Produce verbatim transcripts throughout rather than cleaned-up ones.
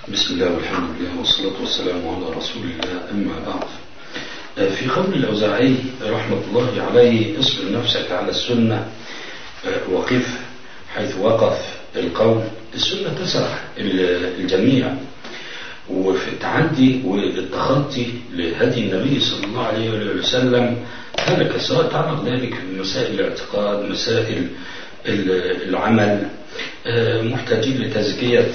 بسم الله والحمد لله والصلاة والسلام على رسول الله، أما بعد. في قول الأوزاعي رحمة الله عليه: اصبر نفسك على السنة وقف حيث وقف القوم. السنة تسع الجميع، وفي التعدي والتخطي لهدي النبي صلى الله عليه وسلم هلك، سواء تعرض ذلك في مسائل الاعتقاد، مسائل العمل، محتاجين لتزكية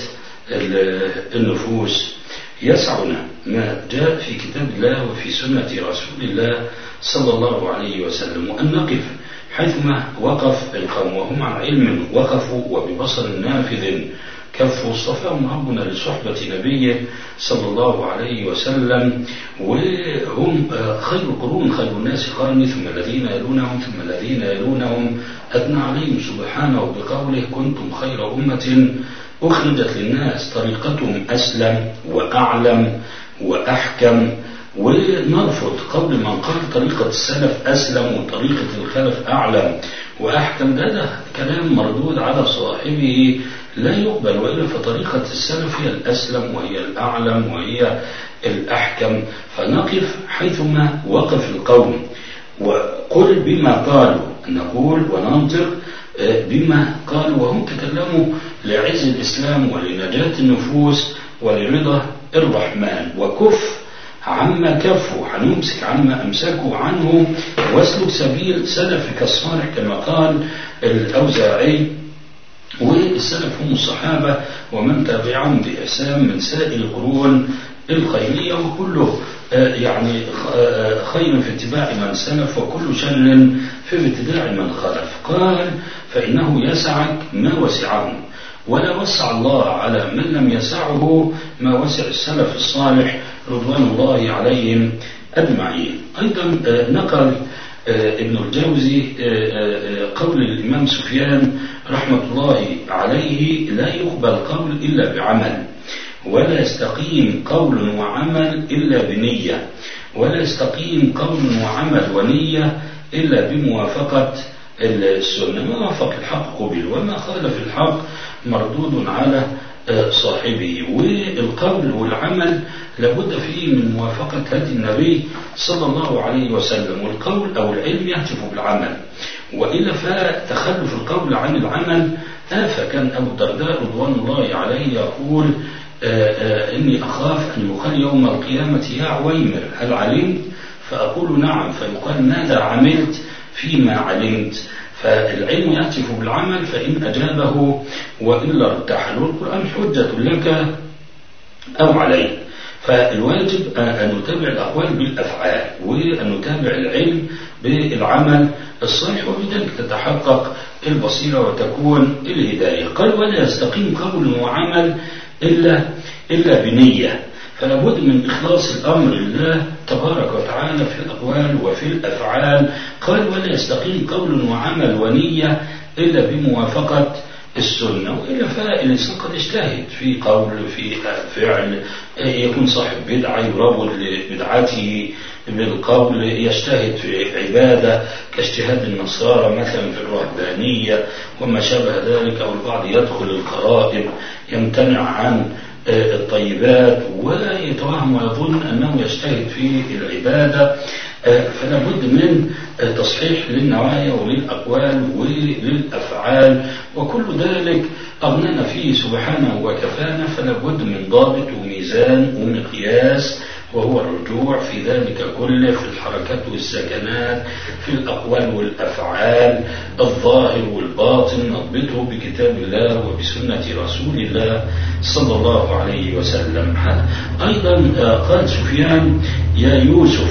النفوس. يسعنا ما جاء في كتاب الله وفي سنة رسول الله صلى الله عليه وسلم، وأن نقف حيثما وقف القوم، وهم عن علم وقفوا وببصر نافذ كفوا. اصطفاهم ربنا لصحبة نبيه صلى الله عليه وسلم، وهم خير القرون، خير الناس قرني، ثم الذين يلونهم ثم الذين يلونهم. أثنى عليهم سبحانه بقوله: كنتم خير أمة أخرجت للناس، طريقتهم أسلم وأعلم وأحكم. ونرفض قول من قال طريقة السلف أسلم وطريقة الخلف أعلم وأحكم. ده, ده كلام مردود على صاحبه لا يقبل، وإلا فطريقة السلف هي الأسلم وهي الأعلم وهي الأحكم. فنقف حيثما وقف القوم، وقل بما قالوا، نقول وننطق بما قالوا، وهم تكلموا لعز الإسلام ولنجاة النفوس ولرضا الرحمن. وكف عما كفوا، هنمسك عما أمسكوا عنه، واسلك سبيل سلفك الصالح كما قال الأوزاعي. والسلف هم الصحابة ومن تابعهم بإحسان من سائر القرون الخيرية، وكله يعني خير في اتباع من سلف، وكل شر في ابتداع من خلف. قال: فإنه يسعك ما وسعهم، ولا وسع الله على من لم يسعه ما وسع السلف الصالح رضوان الله عليهم أجمعين. أيضا نقل ابن الجوزي قول الإمام سفيان رحمة الله عليه: لا يقبل قول إلا بعمل، ولا يستقيم قول وعمل إلا بنية، ولا يستقيم قول وعمل ونية إلا بموافقة السنة. ما وافق الحق قبل، وما خالف الحق مردود على صاحبه. والقول والعمل لابد فيه من موافقة هدي النبي صلى الله عليه وسلم. والقول أو العلم يهتف بالعمل، وإلا فتخلف القول عن العمل آفة. كان أبو الدرداء رضوان الله عليه يقول: آآ آآ إني أخاف أن يقال يوم القيامة: يا عويمر هل علمت؟ فأقول: نعم. فيقال: ماذا عملت فيما علمت؟ فالعلم يهتف بالعمل، فإن أجابه وإلا ارتحل. والقرآن حجة لك أو عليك. فالواجب أن نتابع الأقوال بالأفعال، وأن نتابع العلم بالعمل الصالح، وبذلك تتحقق البصيرة وتكون الهداية. قال: ولا يستقيم قول وعمل إلا إلا بنية. فلا بد من إخلاص الأمر لله تبارك وتعالى في الأقوال وفي الأفعال. قال: ولا يستقيم قول وعمل ونية إلا بموافقة السنة، وإلا فالإنسان قد يجتهد في قول في فعل، يكون صاحب بدعة يربط لبدعته بالقول، يجتهد في عبادة كاجتهاد النصارى مثلا في الرهبانية وما شابه ذلك، أو البعض يدخل القرائب يمتنع عن الطيبات ولا يتوهم ويظن أنه يجتهد في العبادة. فلا بد من تصحيح للنوايا وللأقوال وللأفعال، وكل ذلك أغنانا فيه سبحانه وكفانا. فلا بد من ضابط وميزان ومقياس، وهو الرجوع في ذلك كله، في الحركات والسكنات، في الأقوال والأفعال، الظاهر والباطن، نضبطه بكتاب الله وبسنة رسول الله صلى الله عليه وسلم. أيضا قال سفيان: يا يوسف،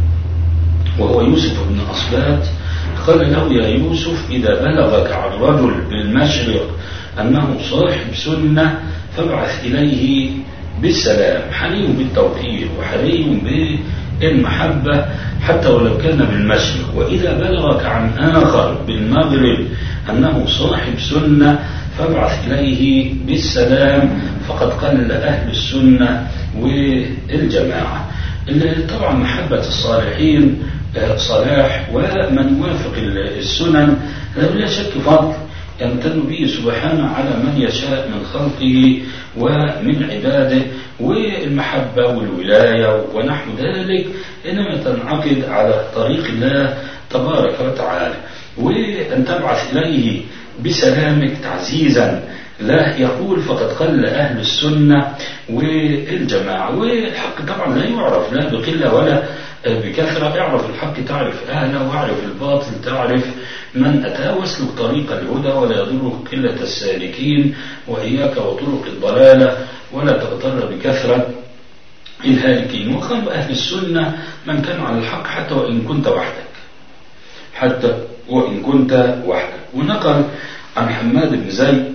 وهو يوسف بن أصبات، قال له: يا يوسف، إذا بلغك عن رجل بالمشرق أنه صاحب سنة فابعث إليه بالسلام. حري بالتوقير وحري بالمحبة حتى ولو كان بالمشرق. وإذا بلغك عن آخر بالمغرب أنه صاحب سنة فابعث إليه بالسلام، فقد قل أهل السنة والجماعة. طبعا محبة الصالحين صلاح، ومن يوافق السنن لا شك فضل يمتن به سبحانه على من يشاء من خلقه ومن عباده، والمحبة والولاية ونحو ذلك إنما تنعقد على طريق الله تبارك وتعالى، وأن تبعث إليه بسلامك تعزيزا لا يقول فقد قل أهل السنة والجماعة. والحق طبعا لا يعرف لا بقلة ولا بكثرة، اعرف الحق تعرف أهله، واعرف الباطل تعرف من أتى، واسلك طريق الهدى ولا يضرك قلة السالكين، وإياك وطرق الضلالة ولا تغتر بكثرة الهالكين. وقال أهل السنة من كان على الحق حتى وإن كنت وحدك، حتى وإن كنت وحدك. ونقل عن حماد بن زيد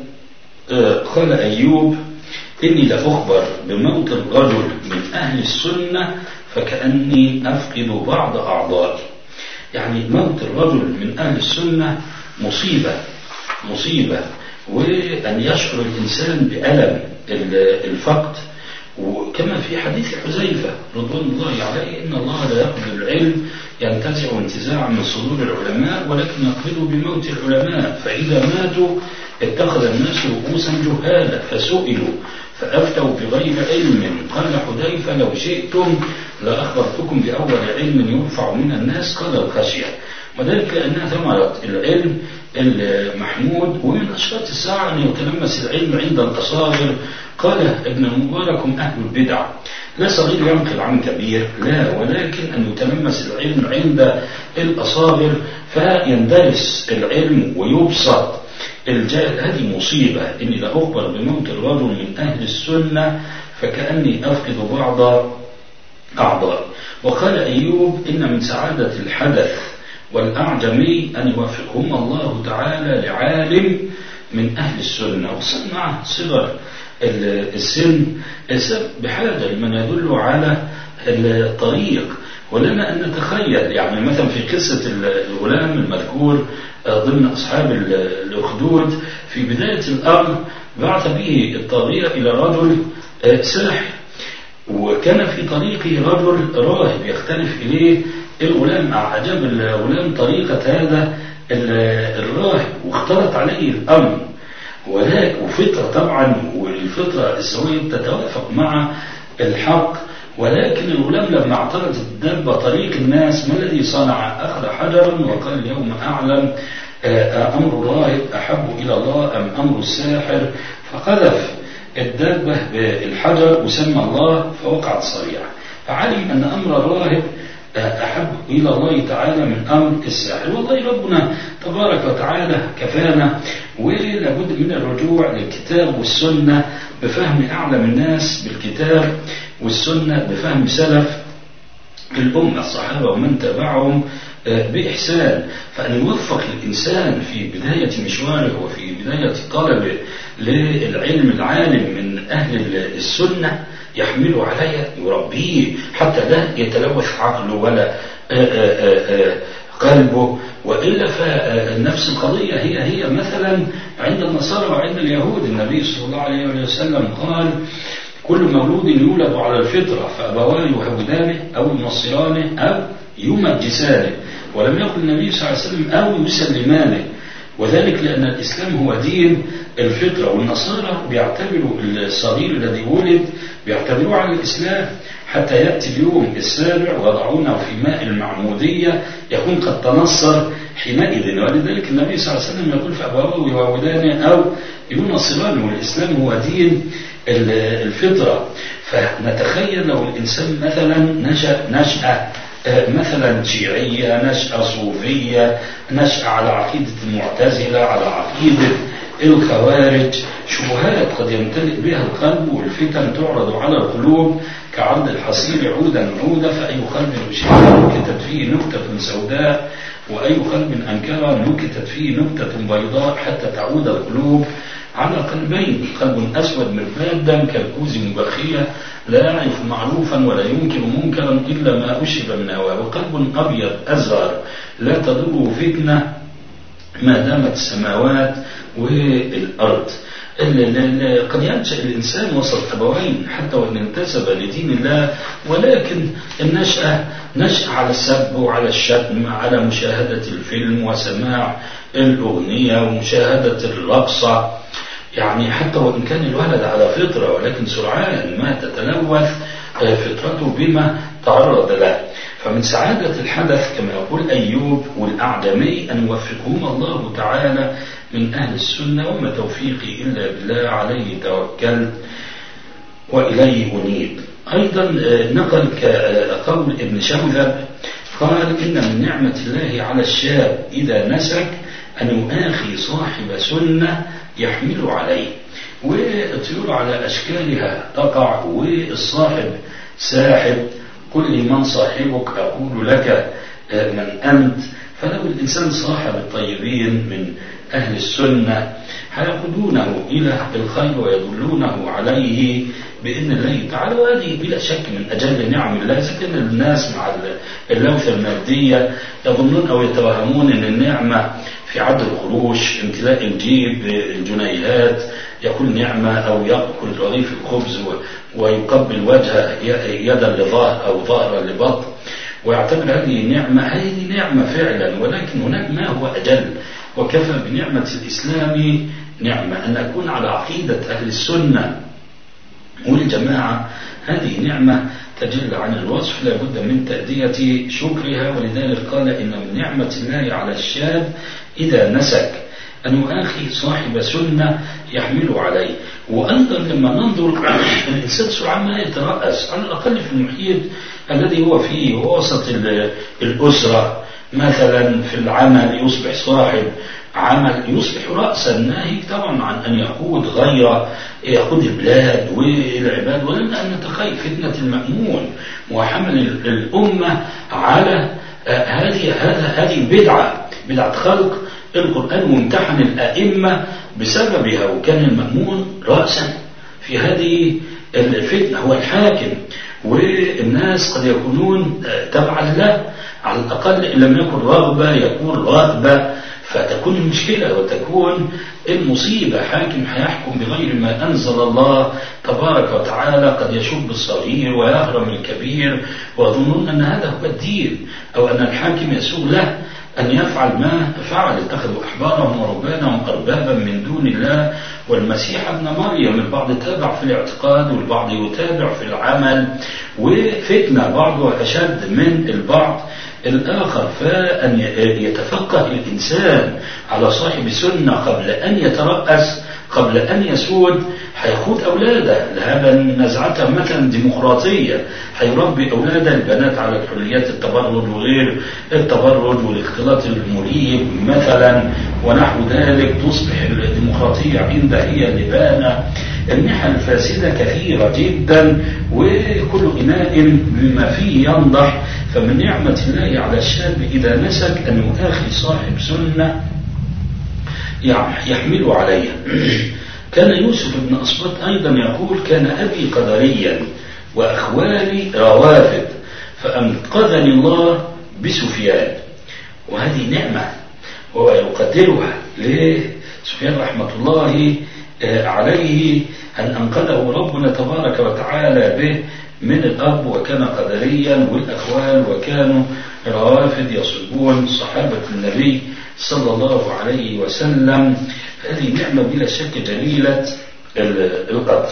قال أيوب إني لأخبر بموت الرجل من أهل السنة فكأني أفقد بعض أعضائي. يعني موت الرجل من أهل السنة مصيبة مصيبة، وأن يشعر الإنسان بألم الفقد. وكما في حديث حذيفة رضوان الله عليه إن الله لا يقبل العلم ينتزع انتزاعا من صدور العلماء ولكن يقبله بموت العلماء، فإذا ماتوا اتخذ الناس رؤوسا جهالا فسئلوا فأفتوا بغير علم. قال حذيفة لو شئتم لأخبرتكم بأول علم يرفع من الناس قال الخشية، وذلك لأنها ثمرة العلم المحمود. ومن أشراط الساعة أن يتلمس العلم عند الأصاغر. قال ابن المبارك هم أهل البدع، لا صغير ينقل عن كبير، لا، ولكن أن يتلمس العلم عند الأصاغر فيندرس العلم ويبسط الجهل. هذه مصيبة. إني لأخبر بموت الرجل من أهل السنة فكأني أفقد بعض أعضائي. وقال أيوب إن من سعادة الحدث والأعجمي أن يوفقهم الله تعالى لعالم من أهل السنة. وصنع صغر السن بحاجة لمن يدل على الطريق، ولنا أن نتخيل يعني مثلا في قصة الغلام المذكور ضمن أصحاب الأخدود في بداية الأمر بعث به الطاغية إلى رجل ساحر، وكان في طريقه رجل راهب يختلف إليه الغلام. أعجب الغلام طريقة هذا الراهب واختلط عليه الأمر، ولكن وفطرة طبعا، والفطرة السوية تتوافق مع الحق. ولكن الغلام لما اعترض الدابة طريق الناس ما الذي صنع؟ أخذ حجرا وقال اليوم أعلم أمر الراهب أحب إلى الله أم أمر الساحر، فقذف الدابة بالحجر وسمى الله فوقعت صريعة، فعلم أن أمر الراهب أحب إلى الله تعالى من أمر الساحر. والله ربنا تبارك وتعالى كفانا، ولابد من الرجوع للكتاب والسنة بفهم أعلم الناس بالكتاب والسنة بفهم سلف الأمة الصحابة ومن تبعهم بإحسان. فأن يوفق الإنسان في بداية مشواره وفي بداية طلبه للعلم العالم من أهل السنة يحمله عليه يربيه حتى لا يتلوث عقله ولا قلبه، وإلا فنفس القضية هي هي مثلا عند النصارى وعند اليهود. النبي صلى الله عليه وسلم قال كل مولود يولد على الفطرة فأبواه يهودانه أو ينصرانه أو يمجسانه، ولم يقل النبي صلى الله عليه وسلم أو يسلمانه، وذلك لأن الإسلام هو دين الفطرة، والنصارى بيعتبروا الصغير الذي ولد بيعتبروه على الإسلام حتى يأتي اليوم السابع ويضعونه في ماء المعمودية يكون قد تنصر حينئذ. ولذلك النبي صلى الله عليه وسلم يقول فأبواه يهودانه أو ينصرانه، والإسلام هو دين الفطرة. فنتخيل لو الإنسان مثلا نشأ نشأة مثلا شيعية، نشأة صوفية، نشأة على عقيدة المعتزلة، على عقيدة الخوارج، شبهات قد يمتلئ بها القلب والفتن تعرض على القلوب كعرض الحصير عودا عودا، فأي قلب أشرها نكتت فيه نكتة سوداء وأي قلب أنكرها نكتت فيه نكتة بيضاء حتى تعود القلوب على قلبين، قلب أسود مربادا كالكوز مبخية لا يعرف معروفا ولا ينكر منكرا إلا ما أشرب من هواه، وقلب أبيض أزهر لا تضره فتنة ما دامت السماوات والأرض. قد ينشأ الإنسان وسط أبوين حتى وإن انتسب لدين الله، ولكن النشأة نشأ على السب وعلى الشتم، على مشاهدة الفيلم وسماع الأغنية ومشاهدة الرقصة، يعني حتى وإن كان الولد على فطرة، ولكن سرعان ما تتلوث فطرته بما تعرض له. فمن سعادة الحدث كما يقول أيوب والأعدمي أن يوفقهما الله تعالى من أهل السنة، وما توفيقي إلا بالله عليه توكل وإليه أنيب. أيضا نقل قول ابن شوذب قال إن من نعمة الله على الشاب إذا نسك أن يؤاخي صاحب سنة يحمل عليه. والطيور على أشكالها تقع، والصاحب ساحب، قل لي من صاحبك أقول لك من أنت. فلو الإنسان صاحب الطيبين من أهل السنة هيقودونه إلى الخير ويدلونه عليه بإذن الله تعالى، وهذه بلا شك من أجل نعم الله. إذا كان الناس مع اللوثة المادية يظنون أو يتوهمون أن النعمة في عد القروش، امتلاء الجيب الجنيهات يكون نعمة، أو يأكل رغيف الخبز ويقبل وجهه يدا لظهر أو ظهرا لبطن ويعتبر هذه نعمة. هذه نعمة فعلا، ولكن هناك ما هو أجل، وكفى بنعمة الإسلام نعمة أن أكون على عقيدة أهل السنة والجماعة. هذه نعمة تجل عن الوصف، لا بد من تأدية شكرها. ولذلك قال إن من نعمة الله على الشاب إذا نسك أن يؤاخي صاحب سنة يحمل عليه. وأيضا لما ننظر الإنسان سرعان ما يترأس على الأقل في المحيط الذي هو فيه ووسط الأسرة، مثلا في العمل يصبح صاحب عمل، يصبح رأسا، ناهيك طبعا عن أن يقود غيره، يقود البلاد والعباد. ولما أن نتخيل فتنة المأمون وحمل الأمة على هذه هذه البدعة، بدعة خلق القرآن، وامتحن الأئمة بسببها. وكان المأمون رأسا في هذه الفتنة، هو الحاكم، والناس قد يكونون تبعا له، على الأقل إن لم يكن رغبة يكون رغبة، فتكون المشكلة وتكون المصيبة. حاكم هيحكم بغير ما أنزل الله تبارك وتعالى، قد يشب الصغير ويهرم الكبير ويظنون أن هذا هو الدين، أو أن الحاكم يسوغ له أن يفعل ما فعل. اتخذوا أحبارهم ورهبانهم أربابا من دون الله والمسيح ابن مريم. البعض تابع في الاعتقاد والبعض يتابع في العمل، وفتنة بعضها أشد من البعض الآخر. فأن يتفقه الإنسان على صاحب السنة قبل أن يترأس، قبل أن يسود، هيقود أولاده لهذا النزعة مثلا ديمقراطية، هيربي أولاده البنات على الحريات التبرج وغير التبرج والاختلاط المريب مثلا ونحو ذلك. تصبح الديمقراطية عندها هي لبانة. النحل الفاسدة كثيرة جدا، وكل إناء بما فيه ينضح. فمن نعمة الله على الشاب إذا نسك أن يؤاخي صاحب سنة يحمل عليها. كان يوسف بن أسباط أيضا يقول كان أبي قدريا وأخوالي روافد فأنقذني الله بسفيان. وهذه نعمة وهو يقدرها لسفيان رحمة الله عليه، أن أنقذه ربنا تبارك وتعالى به من الأب، وكان قدريا، والأخوال وكانوا روافد يصبون صحابة النبي صلى الله عليه وسلم. هذه نعمة بلا شك جليلة القدر.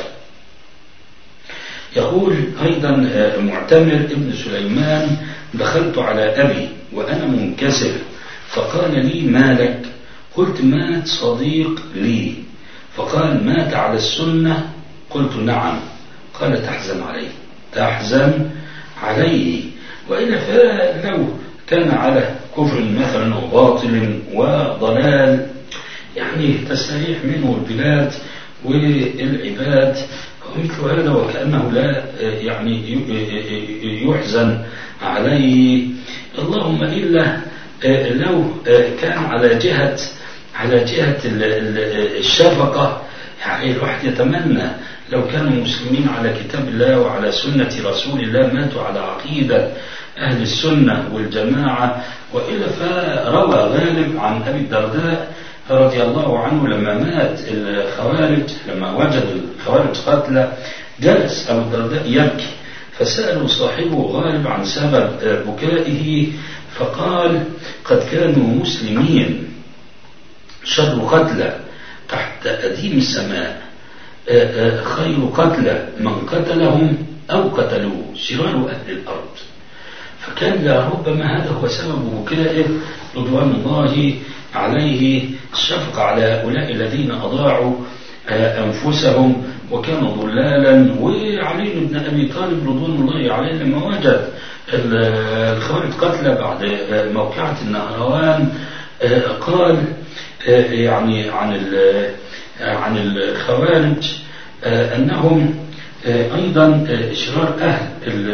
يقول أيضا معتمر ابن سليمان دخلت على أبي وأنا منكسر فقال لي ما لك؟ قلت مات صديق لي. فقال مات على السنة؟ قلت نعم. قال تحزن عليه تحزن عليه. وإلا فلو كان على كفر مثلا وباطل وضلال يعني تستريح منه البلاد والعباد، ومثل هذا وكأنه لا يعني يحزن عليه. اللهم إلا لو كان على جهة على جهة الشفقة، يعني الواحد يتمنى لو كانوا مسلمين على كتاب الله وعلى سنة رسول الله ماتوا على عقيدة أهل السنة والجماعة. وإلا فروى غالب عن أبي الدرداء رضي الله عنه لما مات الخوارج، لما وجد الخوارج قتلى جلس أبو الدرداء يبكي، فسألوا صاحبه غالب عن سبب بكائه، فقال قد كانوا مسلمين شر قتلى تحت أديم السماء، خير قتلى من قتلهم أو قتلوه شرار أهل الأرض. فكان لربما هذا هو سبب بكائه رضوان الله عليه، الشفقة على هؤلاء الذين أضاعوا أنفسهم وكانوا ضلالا. وعلي بن أبي طالب رضوان الله عليه لما وجد الخوارج قتلى بعد موقعة النهروان قال يعني عن عن الخوارج أنهم أيضا شرار أهل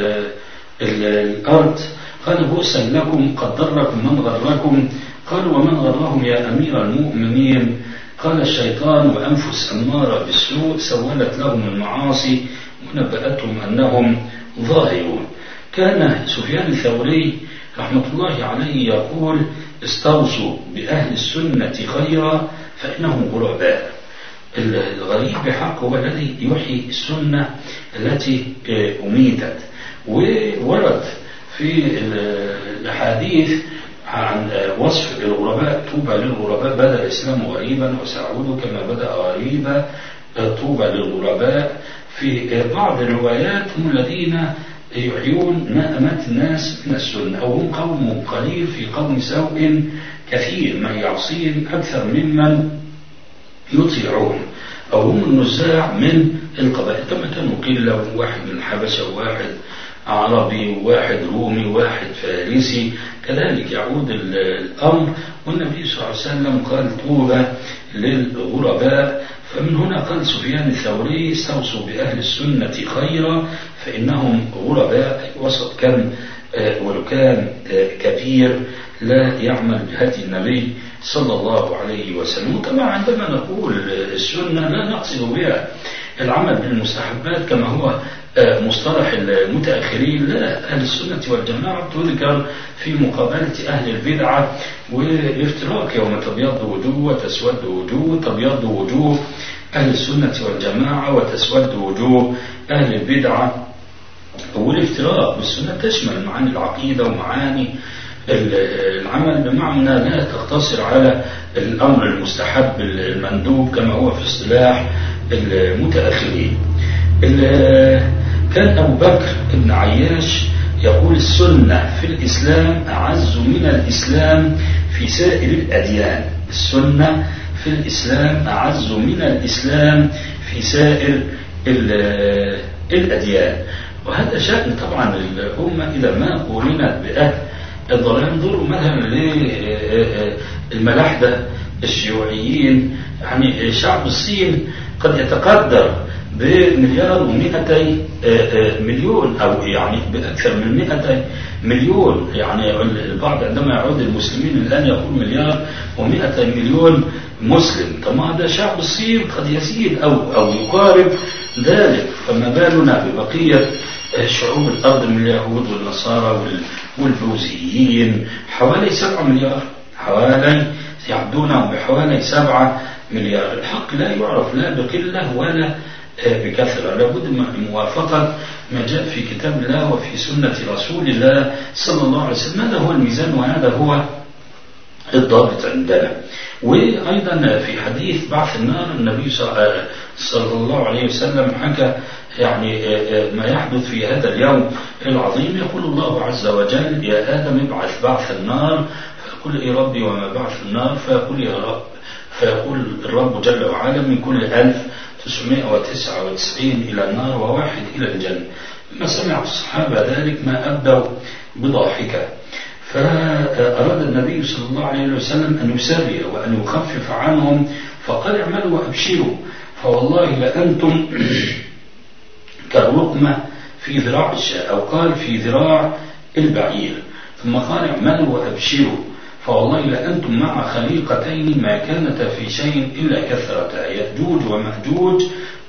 الأرض. قال بؤسا لكم قد ضركم من غركم. قالوا ومن غرهم يا أمير المؤمنين؟ قال الشيطان وأنفس أمارة بالسوء سولت لهم المعاصي ونبأتهم أنهم ظاهرون. كان سفيان الثوري رحمة الله عليه يقول استوصوا بأهل السنة خيرا فإنهم غرباء. الغريب بحق هو الذي يحيي السنة التي أميتت. وورد في الحديث عن وصف الغرباء طوبى للغرباء بدأ الإسلام غريبا وسيعود كما بدأ غريبا طوبى للغرباء. في بعض الروايات هم الذين يحيون ما أمات الناس من السنة، أو هم قوم قليل في قوم سوء كثير من يعصيهم أكثر ممن يطيعهم، أو هم النزاع من القبائل كما كانوا قلة، واحد من الحبشة وواحد عربي وواحد رومي وواحد فارسي، كذلك يعود الأمر. والنبي صلى الله عليه وسلم قال طوبى للغرباء. فمن هنا قال سفيان الثوري استوصوا بأهل السنة خيرا فإنهم غرباء، وسط كم ولو كان كبير لا يعمل بهدي النبي صلى الله عليه وسلم. وطبعا عندما نقول السنة لا نقصد بها العمل بالمستحبات كما هو مصطلح المتأخرين، لا، أهل السنة والجماعة تذكر في مقابلة أهل البدعة والافتراق يوم تبيض وجوه وتسود وجوه، تبيض وجوه أهل السنة والجماعة وتسود وجوه أهل البدعة. والافتراق بالسنة تشمل معاني العقيدة ومعاني العمل، بمعنى لا تقتصر على الأمر المستحب المندوب كما هو في اصطلاح المتأخرين. كان أبو بكر بن عياش يقول السنة في الإسلام أعز من الإسلام في سائر الأديان. السنة في الإسلام أعز من الإسلام في سائر الأديان. وهذا شأن طبعا الأمة إذا ما قورنت بأهل الضلال. انظروا مثلا للملاحدة الشيوعيين، يعني شعب الصين قد يتقدر بمليار ومئتي مليون، أو يعني بأكثر من مئتي مليون. يعني البعض عندما يعود المسلمين الآن يقول مليار ومئتي مليون مسلم. طبعا هذا شعب الصين قد يزيد أو أو يقارب ذلك، فما بالنا ببقية شعوب الأرض من اليهود والنصارى والبوذيين؟ حوالي سبعة مليار، حوالي يعدونهم بحوالي سبعة مليار. الحق لا يعرف لا بقلة ولا بكثرة، لابد من موافقة ما جاء في كتاب الله وفي سنة رسول الله صلى الله عليه وسلم. هذا هو الميزان وهذا هو الضابط عندنا. وأيضا في حديث بعث النار النبي صلى الله عليه وسلم حكى يعني ما يحدث في هذا اليوم العظيم. يقول الله عز وجل يا آدم ابعث بعث النار، فيقول إيه ربي وما بعث النار؟ فيقول يا رب، فيقول الرب جل وعلا من كل ألف تسعمائة وتسعة وتسعين إلى النار وواحد إلى الجنة. لما سمع الصحابة ذلك ما أبدوا بضاحكة، فأراد النبي صلى الله عليه وسلم أن يسري وأن يخفف عنهم، فقال اعملوا وأبشروا فوالله لأنتم كالرقمة في ذراع الشاة، أو قال في ذراع البعير. ثم قال اعملوا وأبشروا فوالله لأنتم مع خليقتين ما كانت في شيء إلا كثرتا، يأجوج ومأجوج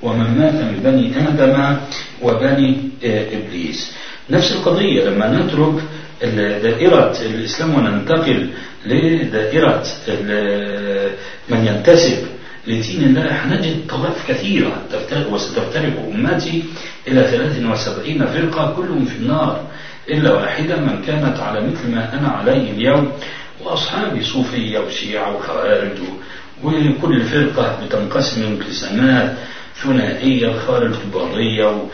ومن مات من بني آدم وبني إبليس. نفس القضية لما نترك دائرة الإسلام وننتقل لدائرة من ينتسب لدين الله حنجد طوائف كثيرة وستفترق أمتي إلى ثلاث وسبعين فرقة كلهم في النار إلا واحدة من كانت على مثل ما أنا عليه اليوم وأصحابي صوفية وشيعة وخوارج، وكل فرقة بتنقسم انقسامات ثنائية، الخوارج الباطنية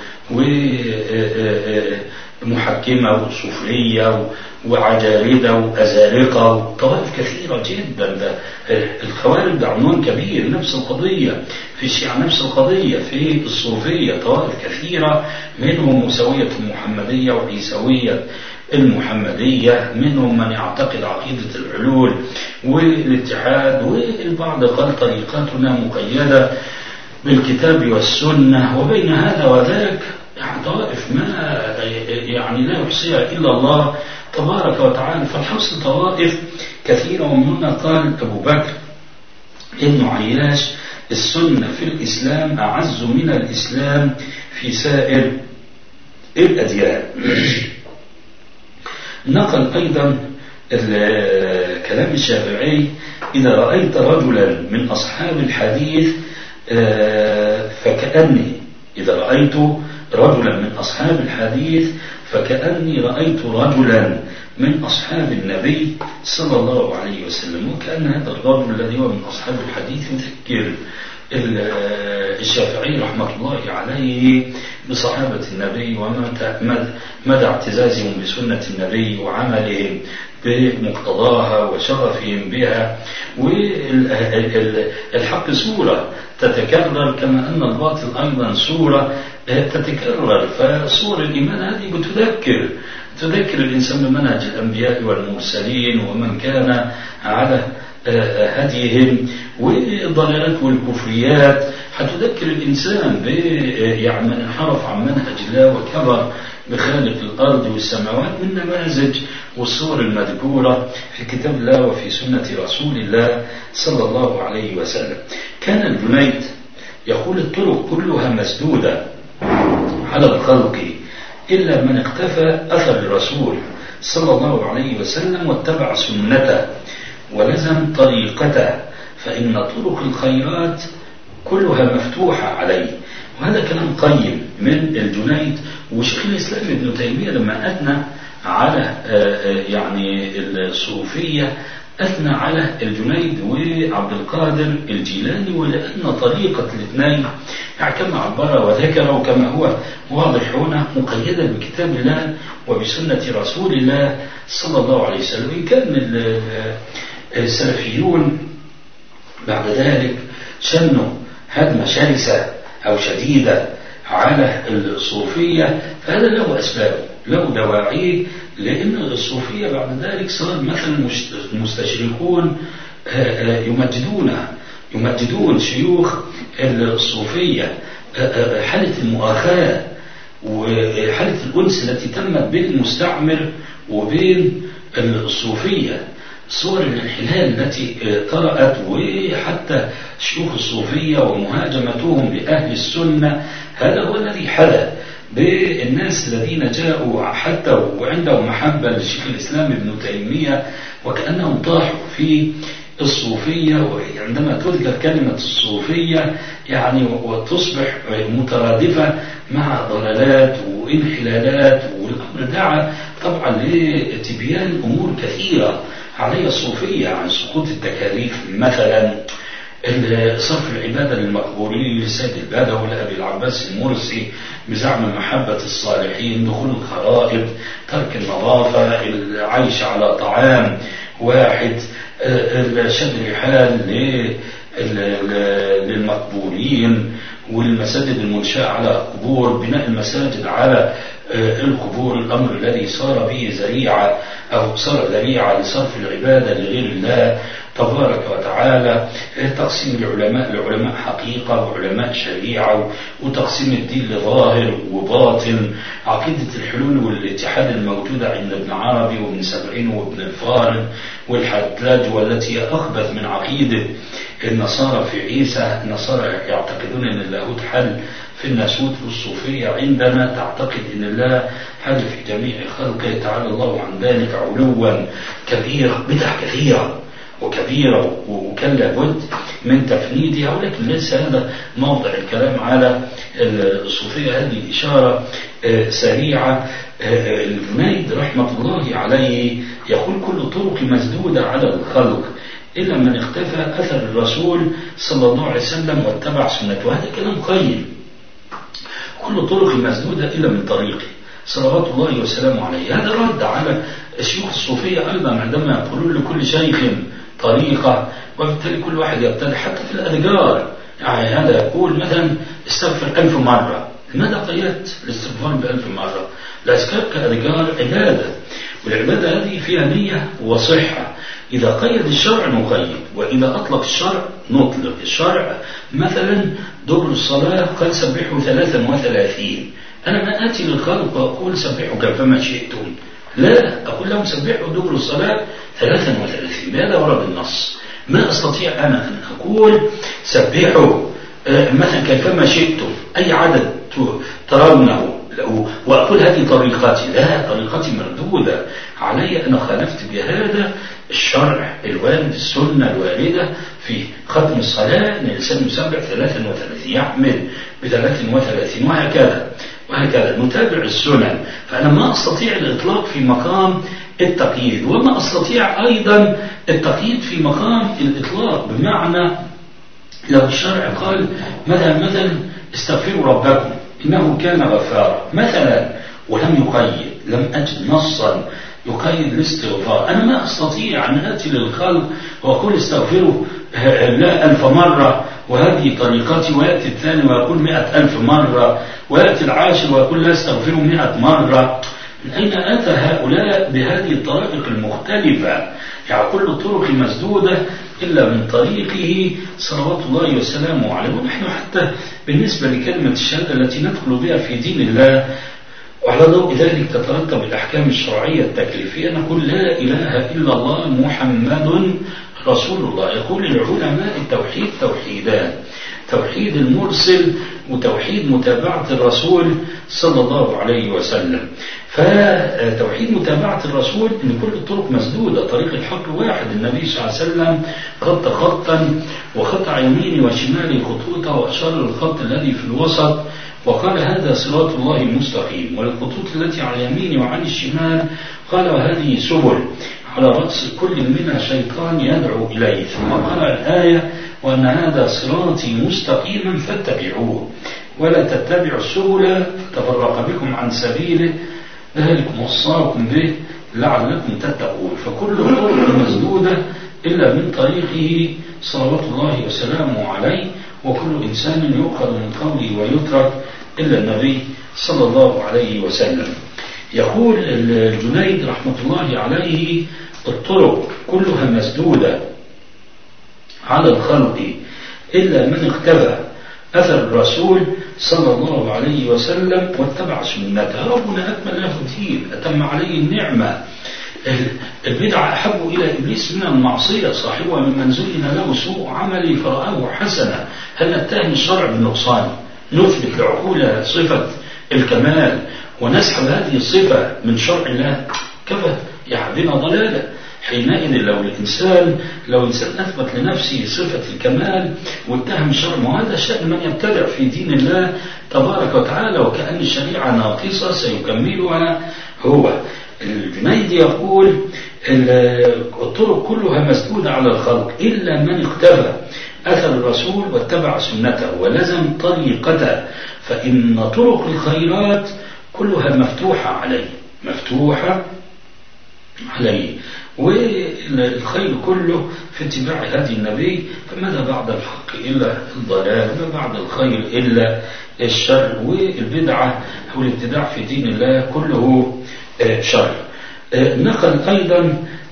ومحكمة وصوفية وعجاردة وأزارقة وطوائف كثيرة جدا. ده الخوارج ده عنوان كبير، نفس القضية في الشيعة، نفس القضية في الصوفية، طوائف كثيرة منهم مسوية المحمدية وعيسوية المحمدية، منهم من يعتقد عقيدة العلول والاتحاد، والبعض قال طريقتنا مقيدة بالكتاب والسنة، وبين هذا وذاك طوائف ما يعني لا يحصيها إلا الله تبارك وتعالى. فالحصل طوائف كثيرة، ومن هنا قال أبو بكر ابن عياش السنة في الإسلام أعز من الإسلام في سائر الأديان. نقل أيضا كلام الشافعي إذا رأيت رجلا من أصحاب الحديث فكأني إذا رأيت رجلا من أصحاب الحديث فكأني رأيت رجلا من أصحاب النبي صلى الله عليه وسلم. وكأن هذا الرجل الذي هو من أصحاب الحديث يذكر الشافعي رحمة الله عليه بصحابة النبي ومدى اعتزازهم بسنة النبي وعملهم بمقتضاها وشرفهم بها. والحق سورة تتكرر كما أن الباطل أيضا سورة تتكرر. فصور الإيمان هذه بتذكر تذكر الإنسان بمنهج الأنبياء والمرسلين ومن كان على هديهم، والضلالات والكفريات حتذكر الإنسان يعني من انحرف عن منهج الله وكبر بخالق الأرض والسماوات من نماذج والصور المذكورة في كتاب الله وفي سنة رسول الله صلى الله عليه وسلم. كان الجنيد يقول الطرق كلها مسدودة على الخلق إلا من اقتفى أثر الرسول صلى الله عليه وسلم واتبع سنته ولزم طريقته، فإن طرق الخيرات كلها مفتوحة عليه. وهذا كلام قيم من الجنيد. وشيخ الإسلام ابن تيمية لما أثنى على يعني الصوفية أثنى على الجنيد وعبد القادر الجيلاني، ولأن طريقة الاثنين يعني كما عبر وذكر وكما هو واضح هنا مقيدة بكتاب الله وبسنة رسول الله صلى الله عليه وسلم. إن كان السلفيون بعد ذلك شنوا هدمة شرسة أو شديدة على الصوفية فهذا له أسباب له دواعي، لأن الصوفية بعد ذلك صار مثلا المستشرقون يمجدون يمجدون شيوخ الصوفية، حالة المؤاخاة وحالة الأنس التي تمت بين المستعمر وبين الصوفية، صور الانحلال التي طرأت، وحتى شيوخ الصوفية ومهاجمتهم لأهل السنة. هذا هو الذي حدث بالناس الذين جاءوا حتى وعندهم محبة لشيخ الإسلام ابن تيمية وكأنهم طاحوا في الصوفية. وعندما تذكر كلمة الصوفية يعني وتصبح مترادفة مع ضلالات وانحلالات، والأمر دعا طبعا لتبيان أمور كثيرة عليها الصوفية عن سقوط التكاليف، مثلا صرف العبادة للمقبورين للسيد البدوي لأبي العباس المرسي بزعم محبة الصالحين، دخول الخرائط، ترك النظافة، العيش على طعام واحد، شد الرحال للمقبورين، والمساجد المنشأة على قبور، بناء المساجد على القبور، الأمر الذي صار به ذريعة أو صار ذريعة لصرف العبادة لغير الله تبارك وتعالى، تقسيم العلماء لعلماء حقيقة وعلماء شريعة، وتقسيم الدين لظاهر وباطن، عقيدة الحلول والاتحاد الموجودة عند ابن عربي وابن سبعين وابن الفارض والحداد الدجاج والتي أخبث من عقيدة النصارى في عيسى. النصارى يعتقدون أن اللاهوت حل في الناسوت، والصوفية عندما تعتقد أن الله حل في جميع خلقه تعالى الله عن ذلك علوا كبيرا. بدع كثيرة وكبيرة وكلا بد من تفنيدها، ولكن ليس هذا موضع الكلام على الصوفية. هذه إشارة سريعة. الجنيد رحمة الله عليه يقول كل طرق مسدودة على الخلق إلا من اختفى أثر الرسول صلى الله عليه وسلم واتبع سنته. وهذا كلام قيم. كل طرق مسدودة إلا من طريقه صلوات الله وسلامه عليه. هذا رد على الشيوخ الصوفية أيضا عندما يقولون لكل شيخ طريقة، وبالتالي كل واحد يبتدع حتى في الأذكار. يعني هذا يقول مثلا استغفر ألف مرة. لماذا قيدت الاستغفار بألف مرة؟ الأذكار كأذكار عبادة، والعبادة هذه فيها نية وصحة. إذا قيد الشرع نقيد، وإذا أطلق الشرع نطلق. الشرع مثلا دبر الصلاة قال سبحوا ثلاثا وثلاثين. أنا ما آتي للخلق وأقول سبحوا كيفما شئتم، لا، أقول لهم سبحوا دبر الصلاة ثلاثا وثلاثين. هذا ورد النص. ما أستطيع أنا أن أقول سبحوا مثلا كيفما شئتم أي عدد ترونه وأقول هذه طريقتي، لا، طريقتي مردودة علي. أنا خالفت بهذا الشرع الوارد، السنة الواردة في ختم الصلاة أن الإنسان يسبح ثلاثا وثلاثين، يحمل بثلاث وثلاثين، وهكذا وهكذا نتابع السنن. فأنا ما أستطيع الإطلاق في مقام التقييد، وما أستطيع أيضا التقييد في مقام الإطلاق. بمعنى لو الشرع قال مثلا مثلا استغفروا ربكم إنه كان غفارا مثلا، ولم يقيد، لم أجد نصا يقيد الاستغفار، أنا ما أستطيع أن أتي للخلق وأقول استغفروا لا ألف مرة وهذه طريقتي، ويأتي الثاني ويقول مئة ألف مرة، ويأتي العاشر ويقول لا استغفروا مئة مرة. من أين أتى هؤلاء بهذه الطرائق المختلفة؟ يعني كل الطرق مسدودة إلا من طريقه صلوات الله وسلامه عليه. ونحن حتى بالنسبة لكلمة الشهادة التي ندخل بها في دين الله، وعلى ضوء ذلك تترتب الأحكام الشرعية التكليفية، نقول لا إله إلا الله محمد رسول الله. يقول العلماء التوحيد توحيدان: توحيد المرسل وتوحيد متابعة الرسول صلى الله عليه وسلم. فتوحيد متابعة الرسول إن كل الطرق مسدودة، طريق الحق واحد. النبي صلى الله عليه وسلم خط خطا وخط يميني وشمالي خطوطا وأشار الخط الذي في الوسط وقال هذا صراط الله المستقيم، والخطوط التي على اليمين وعن الشمال قال وهذه سبل على رأس كل منها شيطان يدعو إليه. ثم قرأ الآية وأن هذا صراطي مستقيما فاتبعوه ولا تتبعوا السبل فتفرق بكم عن سبيله ذلكم وصاكم به لعلكم تتقون. فكل طرق مسدودة إلا من طريقه صلوات الله وسلامه عليه، وكل إنسان يؤخذ من قوله ويترك إلا النبي صلى الله عليه وسلم. يقول الجنيد رحمة الله عليه الطرق كلها مسدودة على الخلق إلا من اختفى أثر الرسول صلى الله عليه وسلم واتبع سنته. ربنا أكمل له الدين، أتم عليه النعمة. البدعة أحب إلى إبليس من المعصية، صاحبها ممن زين له سوء عملي فرآه حسنا. هل نتهم الشرع بالنقصان؟ نثبت لعقولها صفة الكمال ونسحب هذه الصفة من شرع الله؟ كفى يعبنا ضلالة. حينئذ لو الإنسان لو الإنسان أثبت لنفسه صفة الكمال واتهم الشرع، وهذا شأن من يبتدع في دين الله تبارك وتعالى، وكأن الشريعة ناقصة سيكملها هو. الجنيد يقول الطرق كلها مسدودة على الخلق إلا من اختفى أثر الرسول واتبع سنته ولزم طريقته، فإن طرق الخيرات كلها مفتوحة عليه مفتوحة عليه والخير كله في اتباع هدي النبي. فماذا بعد الحق إلا الضلال، ما بعد الخير إلا الشر، والبدعة أو الابتداع في دين الله كله شر. نقل أيضا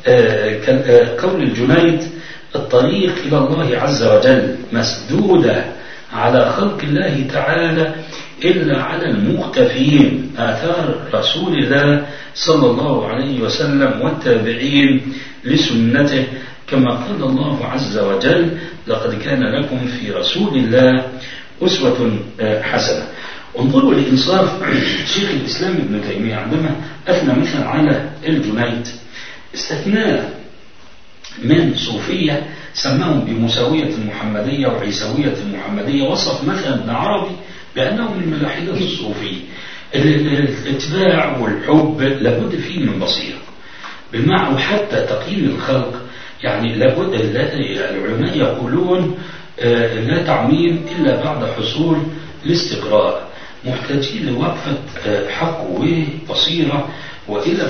قول الجنيد الطريق إلى الله عز وجل مسدودة على خلق الله تعالى إلا على المختفين آثار رسول الله صلى الله عليه وسلم والتابعين لسنته كما قال الله عز وجل لقد كان لكم في رسول الله أسوة حسنة. انظروا لإنصاف شيخ الإسلام ابن تيمية عندما أثنى مثلا على الجنيد استثناء من صوفية سماهم بمساوية المحمدية وعيسوية المحمدية، وصف مثلا ابن عربي بأنه من ملاحدة الصوفية. الاتباع والحب لابد فيه من بصيرة بالمعنى، وحتى تقييم الخلق يعني لابد. العلماء يقولون لا تعميم إلا بعد حصول الاستقراء، محتاجين لوقفة حق وبصيرة، وإلا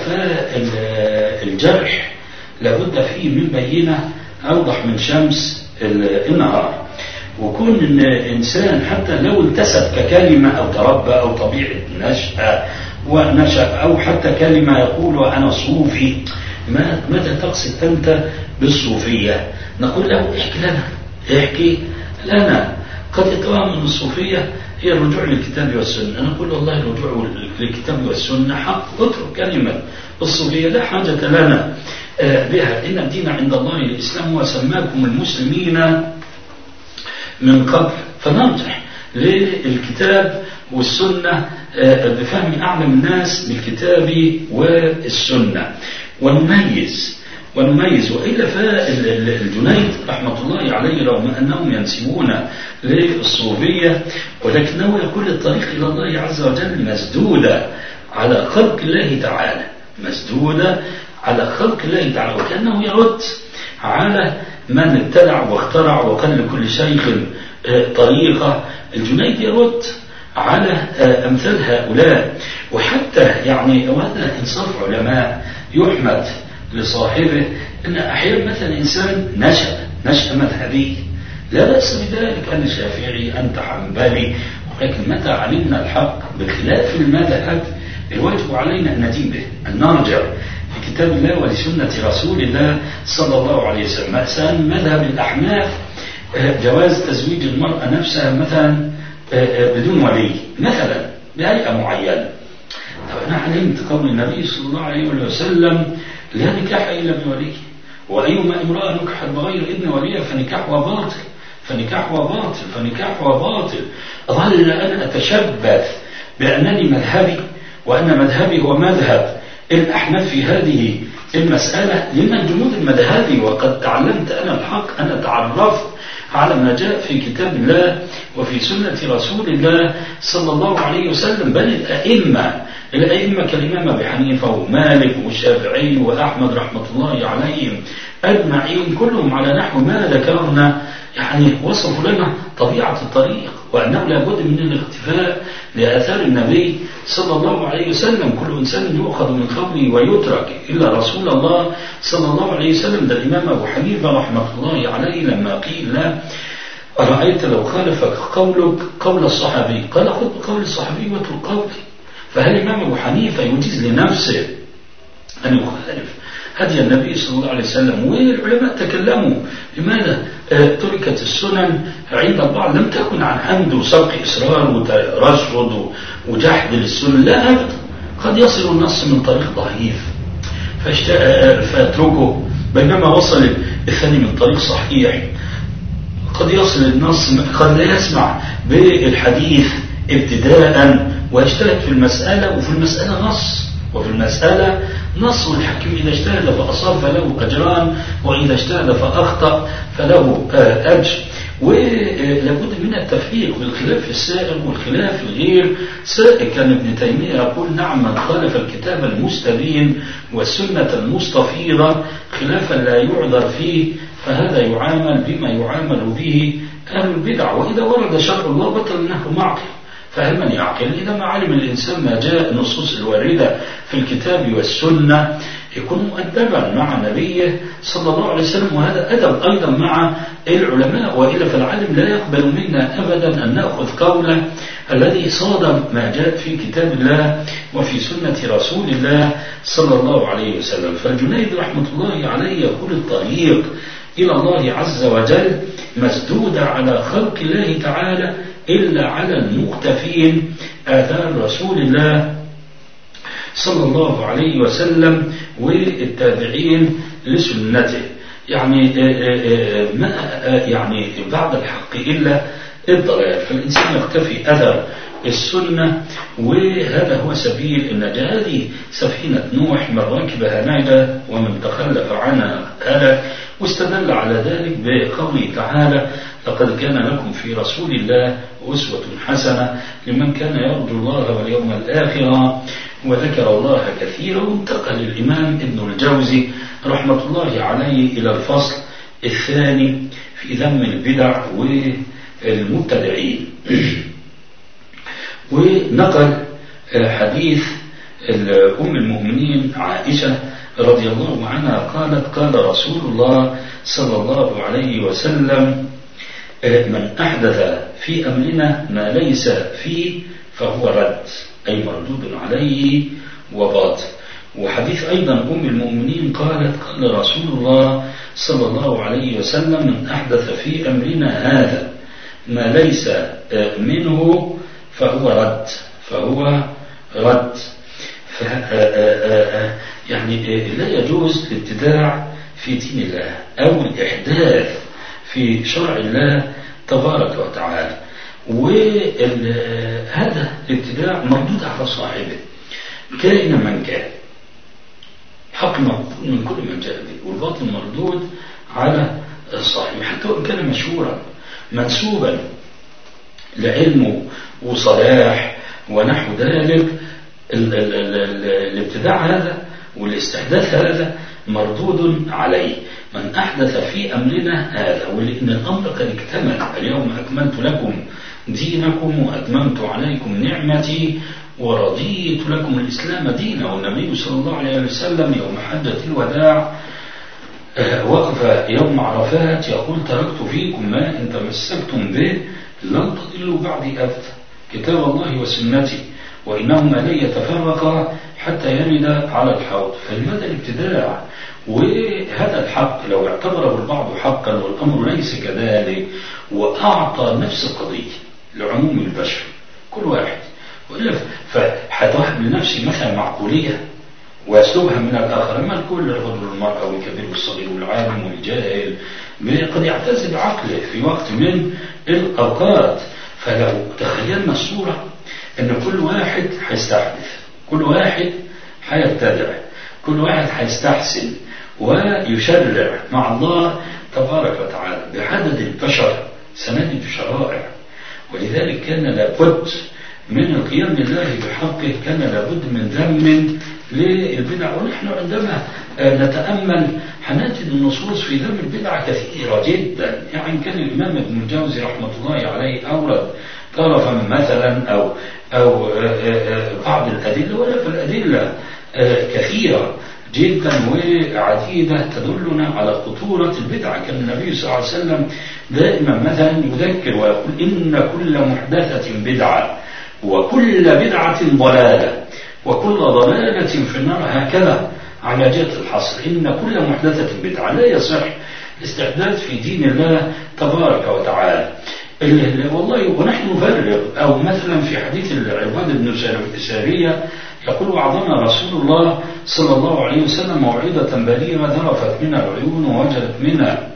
فالجرح لابد فيه من بينة أوضح من شمس النهار. وكون إن إنسان حتى لو انتسب ككلمة أو تربى أو طبيعة نشأة ونشأ أو حتى كلمة يقول أنا صوفي، ما متى تقصد أنت بالصوفية؟ نقول له احكي لنا احكي لنا. قد يتوهم من الصوفية هي الرجوع للكتاب والسنة، أنا أقول والله الرجوع للكتاب والسنة حق، اترك كلمة الصوفية لا حاجة لنا بها، إن الدين عند الله الإسلام وسماكم المسلمين من قبل، فنرجع للكتاب والسنة بفهم أعلم الناس بالكتاب والسنة ونميز ونميز وإلا فالجنيد رحمة الله عليه رغم أنهم ينسبون للصوفية ولكنه يقول الطريق إلى الله عز وجل مسدودة على خلق الله تعالى، مسدودة على خلق الله تعالى، وكأنه يرد على من ابتدع واخترع وقال لكل شيخ طريقة. الجنيد يرد على أمثال هؤلاء، وحتى يعني وهذا إنصاف علماء يحمد لصاحبه أن أحيانا مثلا إنسان نشأ نشأ مذهبي لا بأس بذلك، أنا شافعي أنت حنبلي، ولكن متى علمنا الحق بخلاف المذهب الواجب علينا أن ندين به، أن نرجع في كتاب الله ولسنة رسول الله صلى الله عليه وسلم. مثلا مذهب الأحناف جواز تزويج المرأة نفسها مثلا بدون ولي مثلا بهيئة معينة. طب أنا علمت قول النبي صلى الله عليه وسلم لا نكاح إلا بولي، وأيما امرأة نكحت بغير إذن وليها فنكاحها باطل فنكاحها باطل فنكاحها باطل. ظل أنا أتشبث بأنني مذهبي وأن مذهبي هو مذهب الأحناف في هذه المسألة لمن جمود المذهبي، وقد تعلمت أنا الحق، أنا تعرفت على ما جاء في كتاب الله وفي سنة رسول الله صلى الله عليه وسلم. بل الأئمة الأئمة كالإمام أبي حنيفة ومالك والشافعي وأحمد رحمة الله عليهم أجمعين كلهم على نحو ما ذكرنا، يعني وصفوا لنا طبيعة الطريق وأنه لابد من الاقتفاء لآثار النبي صلى الله عليه وسلم. كل إنسان يؤخذ من قوله ويترك إلا رسول الله صلى الله عليه وسلم. ده الإمام أبو حنيفة رحمة الله عليه لما قيل له أرأيت لو خالفك قولك قول الصحابي قال خذ بقول الصحابي واترك قولي. فهل الإمام أبو حنيفة يجيز لنفسه أن يخالف هدي النبي صلى الله عليه وسلم؟ والعلماء تكلموا لماذا تركت السنن عند البعض، لم تكن عن عمد وسبق إصرار وترشد وجحد للسنن، لا أبدا، قد يصل النص من طريق ضعيف فاتركه، بينما وصل الثاني من طريق صحيح قد يصل النص، قد لا يسمع بالحديث ابتداء ويجتهد في المسألة، وفي المسألة نص وفي المسألة نص والحكم إذا اجتهد فأصاب فله أجران وإذا اجتهد فأخطأ فله أجر. ولابد من التفريق بالخلاف السائغ والخلاف الغير سائغ. كان ابن تيمية يقول نعم من خالف الكتاب المستبين والسنة المستفيضة خلافا لا يعذر فيه فهذا يعامل بما يعامل به أهل البدع، وإذا ورد شرع الله بطل النهر معقل. فهل من يعقل إذا ما علم الإنسان ما جاء النصوص الواردة في الكتاب والسنة يكون مؤدبا مع نبيه صلى الله عليه وسلم، وهذا أدب أيضا مع العلماء، وإلا فالعالم لا يقبل منا أبدا أن نأخذ قوله الذي صادم ما جاء في كتاب الله وفي سنة رسول الله صلى الله عليه وسلم. فالجنيد رحمة الله عليه يقول الطريق إلى الله عز وجل مسدودة على خلق الله تعالى إلا على المقتفين آثار رسول الله صلى الله عليه وسلم والتابعين لسنته. يعني ما يعني بعد الحق إلا الضلال، فالإنسان يختفي أثر السنة، وهذا هو سبيل النجاة. هذه سفينة نوح، من ركبها نجا ومن تخلف عنها هلك. واستدل على ذلك بقوله تعالى: لقد كان لكم في رسول الله أسوة حسنة لمن كان يرجو الله واليوم الآخر وذكر الله كثيرا. وانتقل الإمام ابن الجوزي رحمة الله عليه إلى الفصل الثاني في ذم البدع والمبتدعين، ونقل حديث أم المؤمنين عائشة رضي الله عنها قالت: قال رسول الله صلى الله عليه وسلم: من أحدث في أمرنا ما ليس فيه فهو رد، أي مردود عليه وباطل. وحديث أيضا أم المؤمنين قالت: قال رسول الله صلى الله عليه وسلم: من أحدث في أمرنا هذا ما ليس منه فهو رد فهو رد. يعني لا يجوز الابتداع في دين الله أو الإحداث في شرع الله تبارك وتعالى، وهذا الابتداع مردود على صاحبه كائن من كان. حق مردود من كل من جاء به، والباطل مردود على صاحبه حتى وإن كان مشهورا منسوبا لعلمه وصلاح ونحو ذلك. ال ال ال الابتداع هذا والاستحداث هذا مردود عليه. من أحدث في أمرنا هذا، ولأن الأمر قد اكتمل: اليوم أكملت لكم دينكم وأتممت عليكم نعمتي ورضيت لكم الإسلام دينا. والنبي صلى الله عليه وسلم يوم حجة الوداع وقف يوم عرفات يقول: تركت فيكم ما إن تمسكتم به لن تضلوا بعدي أبدا، كتاب الله وسنتي، وإنهما لن يتفرقا حتى يرد على الحوض. فلماذا الابتداع؟ وهذا الحق لو اعتبره البعض حقا والأمر ليس كذلك، وأعطى نفس القضية لعموم البشر كل واحد، وإلا فحتوهب لنفسي مثلا معقولية ويسلبها من الآخر. أما الكل، الرجل والمرأة والكبير والصغير والعالم والجاهل، قد يعتزل عقله في وقت من الأوقات. فلو تخيلنا الصورة أن كل واحد هيستحدث، كل واحد هيبتدع، كل واحد هيستحسن ويشرع مع الله تبارك وتعالى. بعدد البشر سنجد شرائع، ولذلك كان لابد من القيام بالله بحقه، كان لابد من ذم للبدع. ونحن عندما نتأمل هنجد النصوص في ذم البدع كثيرة جدا. يعني كان الإمام ابن الجوزي رحمة الله عليه أورد طرفا مثلا أو أو بعض الأدلة، ولا في الأدلة كثيرة جدا وعديدة تدلنا على خطورة البدعة. كان النبي صلى الله عليه وسلم دائما مثلا يذكر ويقول: إن كل محدثة بدعة وكل بدعة ضلالة وكل ضلالة في النار. هكذا على جهة الحصر، إن كل محدثة بدعة. لا يصح استحداث في دين الله تبارك وتعالى والله. ونحن نفرق. أو مثلا في حديث العباد بن سارية يقول: وعظنا رسول الله صلى الله عليه وسلم موعظة بليغة ذرفت منها العيون ووجلت منها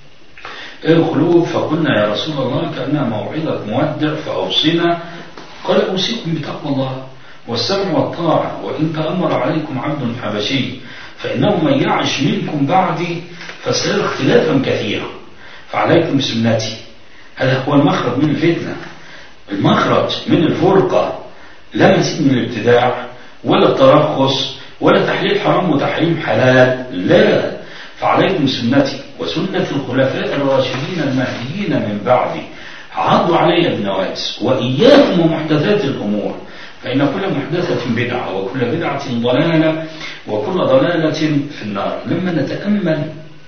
القلوب، فقلنا: يا رسول الله كأنها موعظة مودع فأوصنا. قال: أوصيكم بتقوى الله والسمع والطاعة، وإن تأمر عليكم عبد حبشي فإنه من يعش منكم بعدي فسيرى اختلافا كثيرا، فعليكم بسنتي. هذا هو المخرج من الفتنة، المخرج من الفرقة. لا مزيد من الابتداع ولا الترخص ولا تحليل حرام وتحريم حلال، لا. فعليكم سنتي وسنة الخلفاء الراشدين المهديين من بعدي، عضوا علي بالنواجذ، وإياكم ومحدثات الأمور، فإن كل محدثة بدعة وكل بدعة ضلالة وكل ضلالة في النار. لما نتأمل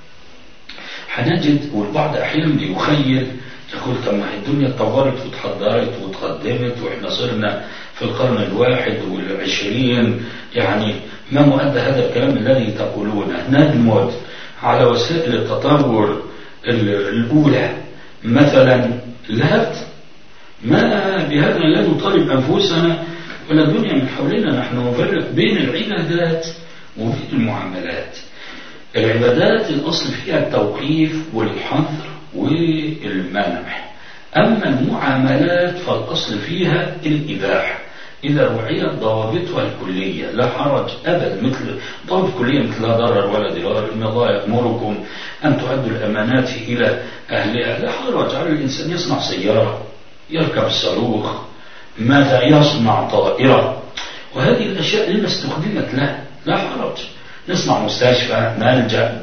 هنجد، والبعض أحيانا بيخيل يقول: طب ما الدنيا اتطورت وتحضرت وتقدمت وإحنا صرنا في القرن الواحد والعشرين، يعني ما مؤدى هذا الكلام الذي تقولونه؟ ندمج على وسائل التطور الأولى مثلا. لا، ما بهذا لا نطالب أنفسنا ولا الدنيا من حولنا. نحن نفرق بين العبادات وبين المعاملات. العبادات الأصل فيها التوقيف والحظر والمنع، أما المعاملات فالأصل فيها الإباحة إذا رعيت ضوابطها الكلية لا حرج أبدا. مثل ضوابط كلية مثل لا ضرر ولا ضرار، إن الله يأمركم أن تؤدوا الأمانات إلى أهلها، لا حرج على الإنسان يصنع سيارة، يركب الصاروخ، ماذا يصنع طائرة، وهذه الأشياء لما استخدمت له لا حرج. نصنع مستشفى، ملجأ،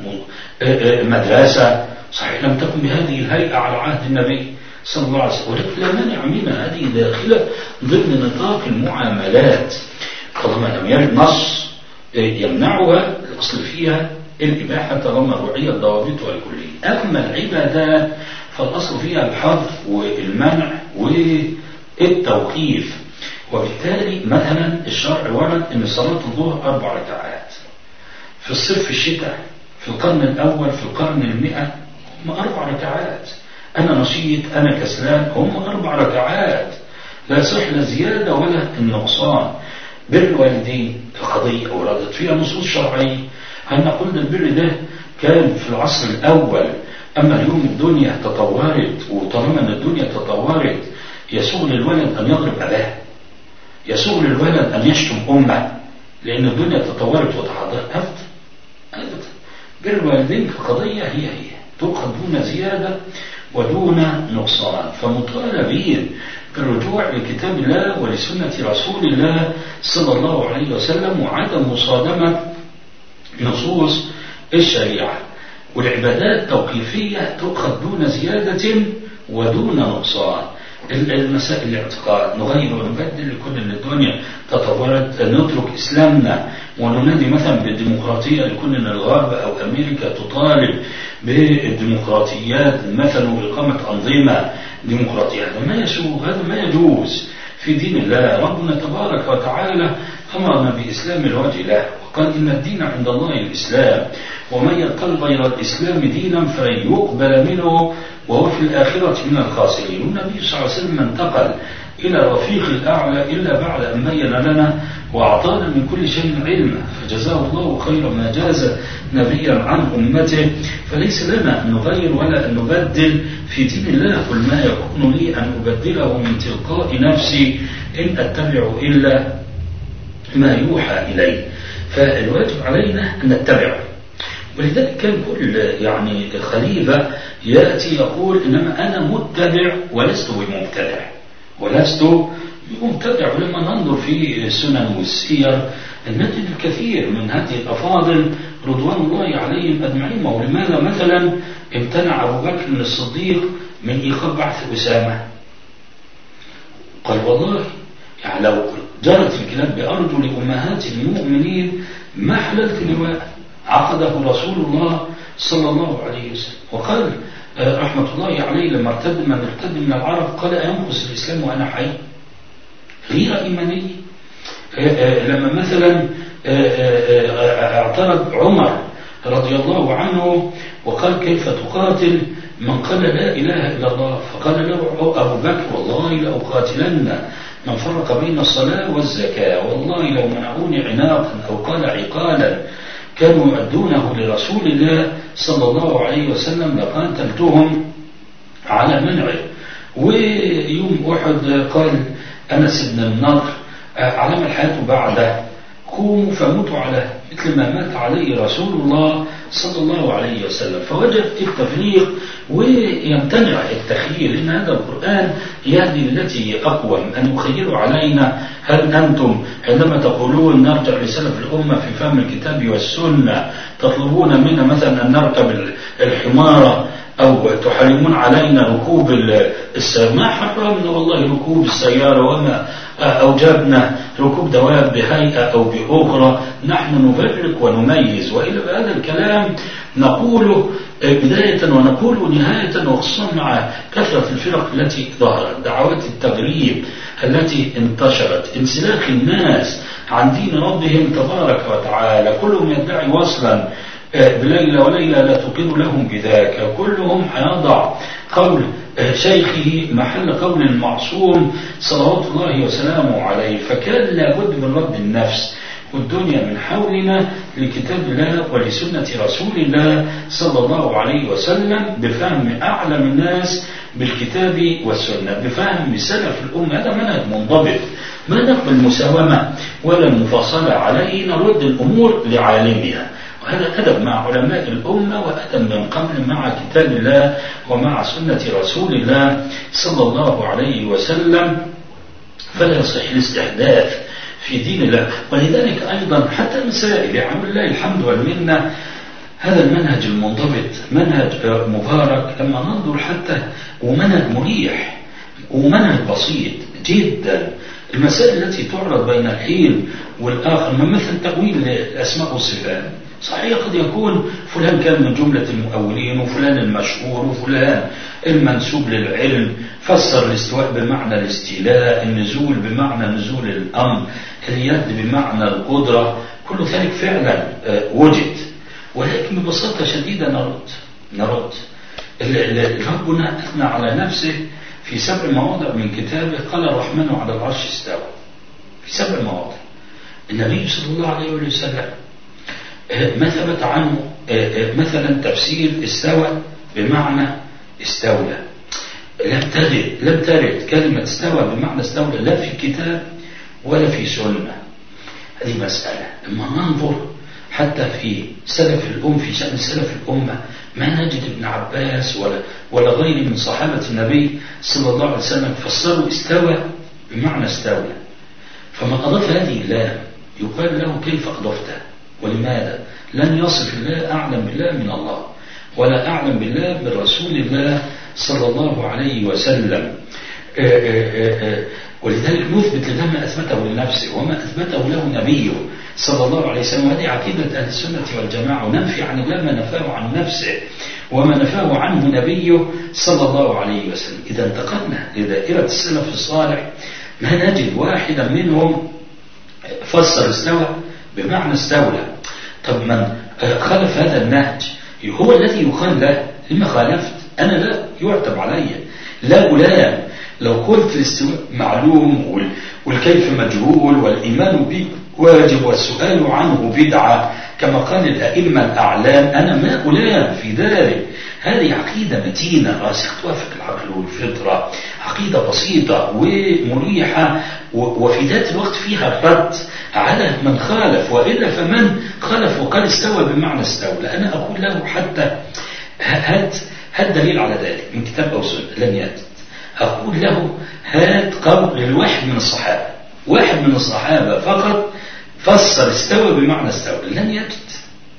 مدرسة، صحيح لم تكن بهذه الهيئة على عهد النبي صلى الله عليه وسلم، ولكن لا مانع منها، هذه داخلة ضمن نطاق المعاملات طالما لم يرد نص يمنعها، الأصل فيها الإباحة طالما رعيت ضوابطها الكلية. أما العبادات فالأصل فيها الحظر والمنع والتوقيف، وبالتالي مثلا الشرع ورد أن صلاة الظهر أربع ركعات في الصيف في الشتاء، في القرن الأول في القرن المئة هم أربع ركعات، أنا نشيط أنا كسلان هم أربع ركعات، لا صح لا زيادة ولا النقصان. بر الوالدين قضية وردت فيها نصوص شرعية، هل نقول البر ده كان في العصر الأول، أما اليوم الدنيا تطورت، وطالما أن الدنيا تطورت يسوغ للولد أن يضرب أباه، يسوغ للولد أن يشتم أمه لأن الدنيا تطورت وتحضرت، أبدا أبدا. بر الوالدين كقضية هي هي تؤخذ دون زيادة ودون نقصان، فمطالبين بالرجوع لكتاب الله ولسنة رسول الله صلى الله عليه وسلم وعدم مصادمة نصوص الشريعة. والعبادات توقيفية تؤخذ دون زيادة ودون نقصان. المسائل الاعتقاد نغير ونبدل لكل الدنيا تطورت، نترك إسلامنا وننادي مثلا بالديمقراطية لكل الغرب أو أمريكا تطالب بالديمقراطيات مثلا وإقامة أنظمة ديمقراطية، هذا ما يسوغ، هذا ما يجوز في دين الله. ربنا تبارك وتعالى أمرنا بإسلام الوجه له، وقال إن الدين عند الله الإسلام ومن يبتغي غير الإسلام دينا فلن يقبل منه وهو في الآخرة من الخاسرين. والنبي صلى الله عليه وسلم انتقل إلى الرفيق الأعلى إلا بعد أن بين لنا وأعطانا من كل شيء علما، فجزاه الله خير ما جاز نبيا عن أمته. فليس لنا أن نغير ولا أن نبدل في دين الله، كل ما يكون لي أن أبدله من تلقاء نفسي إن أتبع إلا ما يوحى إلي، فالواجب علينا أن نتبعه. ولذلك كان كل يعني خليفة يأتي يقول إنما أنا متبع ولست بمبتدع، ولست بمبتدع. ولما ننظر في السنن والسير نجد الكثير من هذه الأفاضل رضوان الله عليهم أجمعين. ولماذا مثلا امتنع أبو بكر الصديق من إيقاف بعث أسامة؟ قال والله يعني لو جرت الكلاب بأرجل أمهات المؤمنين ما حللت لواء عقده رسول الله صلى الله عليه وسلم. وقال رحمة الله عليه لما ارتد من ارتد من العرب قال أينقص الإسلام وأنا حي؟ غيرة إيمانية. لما مثلا اعترض عمر رضي الله عنه وقال كيف تقاتل من قال لا إله إلا الله، فقال له أبو بكر والله لأقاتلن من فرق بين الصلاة والزكاة، والله لو منعوني عناقا أو قال عقالا كانوا يؤدونه لرسول الله صلى الله عليه وسلم لقاتلتهم على منعه. ويوم أحد قال أنس بن النضر علم الحياة بعده قوموا فموتوا على مثل ما مات عليه رسول الله صلى الله عليه وسلم. فوجد التفريق ويمتنع التخيير، لأن هذا القرآن يهدي التي أقوم. أن يخيروا علينا هل أنتم عندما تقولون نرجع لسلف الأمة في فهم الكتاب والسنة تطلبون منا مثلا أن نركب الحمارة أو تحرمون علينا ركوب السيارة؟ ما حرمنا والله ركوب السيارة وما أوجبنا ركوب دواب بهيئة أو بأخرى، نحن نفرق ونميز. وإلى هذا الكلام نقوله بداية ونقوله نهاية، وخصوصا مع كثرة الفرق التي ظهرت، دعوات التغريب التي انتشرت، انسلاخ الناس عن دين ربهم تبارك وتعالى، كلهم يدعي وصلا بليلة وليلة لا تقر لهم بذاك، كلهم هيضع قول شيخه محل قول المعصوم صلوات الله وسلامه عليه. فكان لابد من رد النفس، والدنيا من حولنا لكتاب الله ولسنة رسول الله صلى الله عليه وسلم بفهم أعلم الناس بالكتاب والسنة، بفهم سلف الأمة. هذا منهج منضبط، ما نقبل المساومة ولا المفاصلة عليه، نرد الأمور لعالمها. وهذا أدب مع علماء الأمة وأدب من قبل مع كتاب الله ومع سنة رسول الله صلى الله عليه وسلم. فلا يصح الاستحداث في دين الله. ولذلك أيضا حتى المسائل يعني الله الحمد والمنة هذا المنهج المنضبط منهج مبارك لما ننظر حتى، ومنهج مريح ومنهج بسيط جدا. المسائل التي تعرض بين الحين والآخر من مثل تأويل الأسماء والصفات، صحيح قد يكون فلان كان من جملة المؤولين وفلان المشهور وفلان المنسوب للعلم فسر الاستواء بمعنى الاستيلاء، النزول بمعنى نزول الأمر، اليد بمعنى القدرة، كل ذلك فعلا وجد. ولكن ببساطة شديدة نرد نرد ربنا أثنى على نفسه في سبع مواضع من كتابه، قال الرحمن على العرش استوى، في سبع مواضع. النبي صلى الله عليه وسلم ما ثبت عنه مثلا تفسير استوى بمعنى استولى، لم ترد لم ترد كلمة استوى بمعنى استولى لا في الكتاب ولا في سنة. هذه مسألة. لما ننظر حتى في سلف الأم في شأن سلف الأمة ما نجد ابن عباس ولا ولا غيره من صحابة النبي صلى الله عليه وسلم فسروا استوى بمعنى استولى. فمن أضاف هذه اللام يقال له كيف أضفته ولماذا؟ لن يصف الله أعلم بالله من الله ولا أعلم بالله من رسول الله صلى الله عليه وسلم. ولذلك نثبت لله ما أثبته لنفسه وما أثبته له نبيه صلى الله عليه وسلم. وهذه عقيدة أهل السنة والجماعة، وننفي عن الله ما نفاه عن نفسه وما نفاه عنه نبيه صلى الله عليه وسلم. إذا انتقلنا لدائرة السلف الصالح ما نجد واحدا منهم فسر استوى بمعنى استولى. طب من خالف هذا النهج هو الذي يقال له لما خالفت؟ أنا لا يعتب علي، لا ألام. لو قلت الاستواء معلوم والكيف مجهول والإيمان به واجب والسؤال عنه بدعة كما قال الأئمة الأعلام، أنا ما ألام في ذلك. هذه عقيدة متينة راسخة توافق العقل والفطرة، عقيدة بسيطة ومريحة وفي ذات الوقت فيها رد على من خالف. وإلا فمن خالف وقال استوى بمعنى استولى أنا أقول له حتى هات هات دليل على ذلك من كتاب أو سنة، لن يأتي. أقول له هات قول للواحد من الصحابة، واحد من الصحابة فقط فسر استوى بمعنى استولى، لن يجد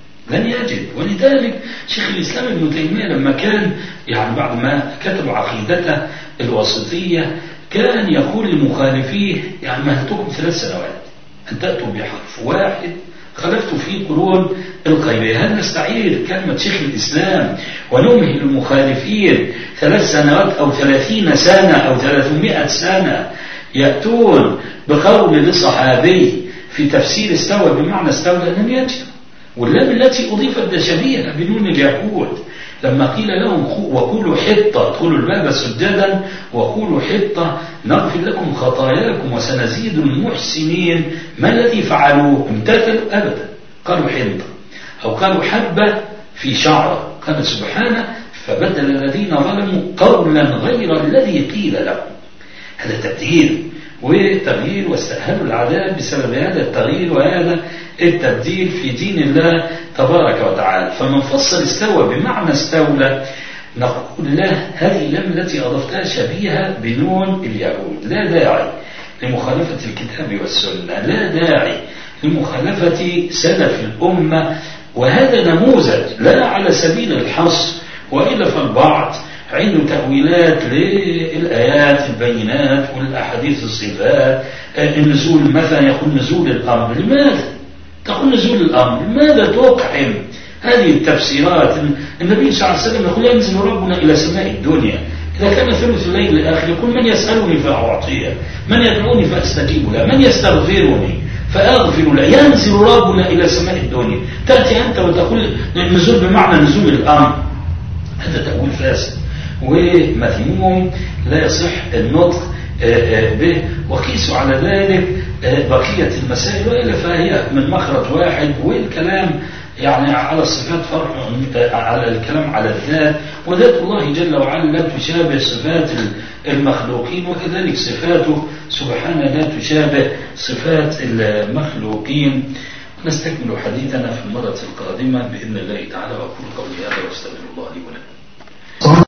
لن يجد. ولذلك شيخ الإسلام ابن تيمية لما كان يعني بعد ما كتب عقيدته الوسطية كان يقول لمخالفيه يعني مهلتكم ثلاث سنوات أن تأتوا بحرف واحد خلفت في قرون القيبية. هل نستعير كلمة شيخ الإسلام ونمهل المخالفين ثلاث سنوات أو ثلاثين سنة أو ثلاثمائة سنة يأتون بقول لصحابي في تفسير استوى بمعنى استولى؟ لم يجد. واللام التي أضيفت شبيهة بنون اليهود لما قيل لهم وقولوا حطة ادخلوا الباب سجدا وقولوا حطة نغفر لكم خطاياكم وسنزيد المحسنين، ما الذي فعلوه؟ امتثلوا؟ أبدا، قالوا حنطة أو قالوا حبة في شعرة، قال سبحانه فبدل الذين ظلموا قولا غير الذي قيل لهم. هذا تبديل وتغيير واستأهلوا العذاب بسبب هذا التغيير وهذا التبديل في دين الله تبارك وتعالى. فمن فسر استوى بمعنى استولى نقول له هذه اللام التي أضفتها شبيهة بنون اليهود، لا داعي لمخالفة الكتاب والسنة، لا داعي لمخالفة سلف الأمة. وهذا نموذج لا على سبيل الحصر، وإلا فالبعض عنده تأويلات للآيات البينات والأحاديث الصفات، النزول مثلا يقول نزول الأمر، لماذا تقول نزول الأمر؟ لماذا توقعهم هذه التفسيرات؟ النبي صلى الله عليه وسلم يقول ينزل ربنا إلى سماء الدنيا إذا كان ثلث الليل الآخر، يقول من يسألني فأعطيه، من يدعوني فأستجيب له، من يستغفرني فأغفر له. ينزل ربنا إلى سماء الدنيا، تأتي أنت وتقول النزول بمعنى نزول الأمر. هذا تأويل فاسد ومذموم لا يصح النطق به، وقيسوا على ذلك بقية المسائل، وإلا فهي من مخرج واحد، والكلام يعني على الصفات فرع على الكلام على الذات، وذات الله جل وعلا لا تشابه صفات المخلوقين، وكذلك صفاته سبحانه لا تشابه صفات المخلوقين. نستكمل حديثنا في المرة القادمة بإذن الله تعالى، وأقول قولي هذا واستغفر الله لي ولكم.